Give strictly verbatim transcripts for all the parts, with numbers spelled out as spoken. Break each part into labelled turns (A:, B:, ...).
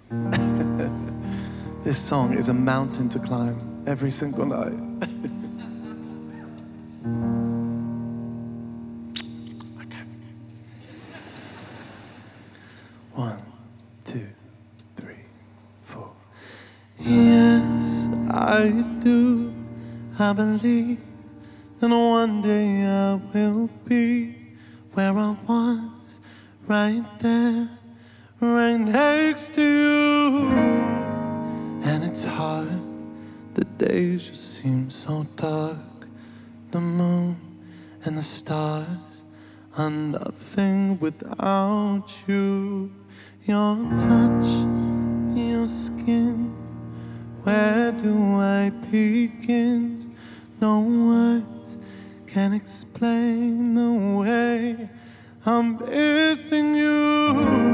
A: This song is a mountain to climb every single night. Okay. One, two, three, four. Yes, I do. I believe that one day I will be where I was, right there, right next to you. And it's hard, the days just seem so dark. The moon and the stars are nothing without you. Your touch, your skin, where do I begin? No words can explain the way I'm missing you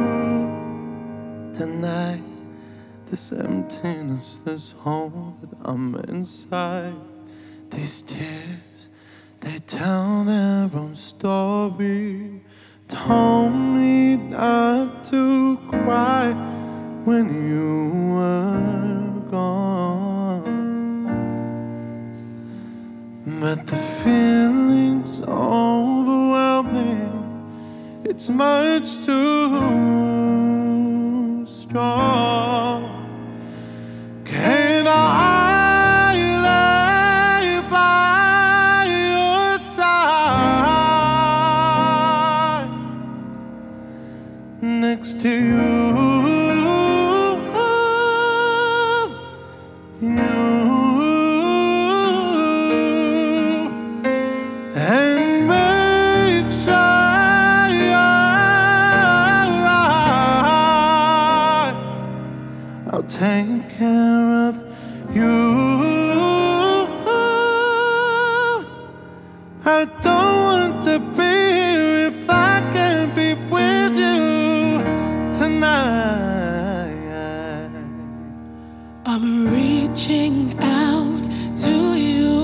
A: tonight. This emptiness, this hole that I'm inside. These tears, they tell their own story. Told me not to cry when you were gone. But the feeling's overwhelming. It's much too strong. Can I lay by your side next to you? You and make sure you're right. I'll take care of you. I don't want to be here if I can't be with you tonight.
B: I'm reaching out to you.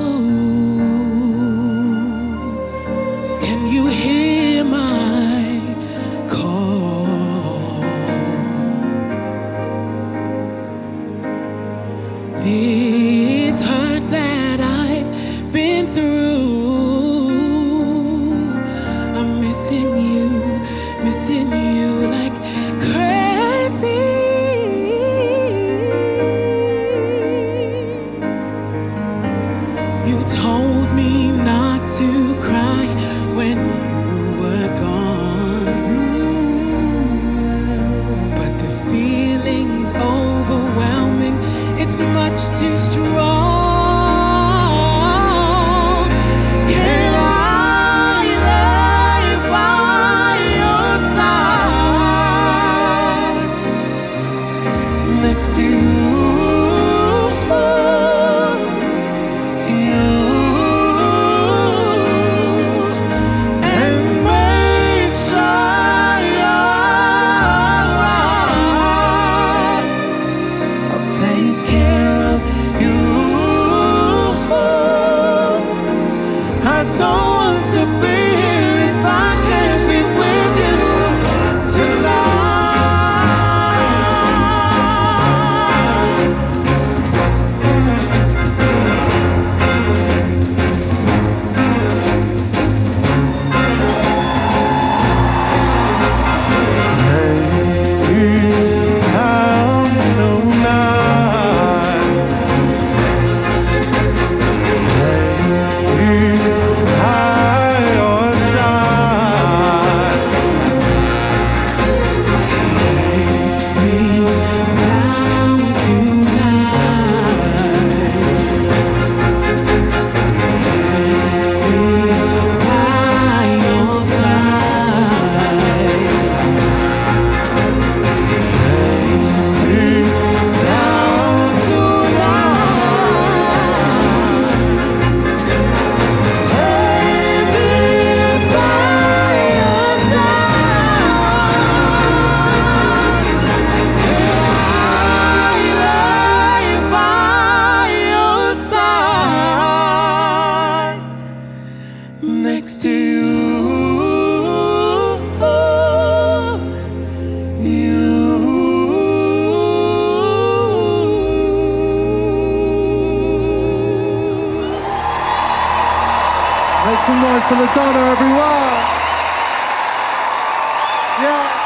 B: Can you hear my call? This hurt that I've been through, I'm missing you, missing you like crazy. You told me not to cry when you were gone, but the feeling's overwhelming. It's much too strong. Can I lay by your side next to you? You and make sure you're right. I'll take care of you.
A: Make some noise for LaDonna, everyone. Yeah.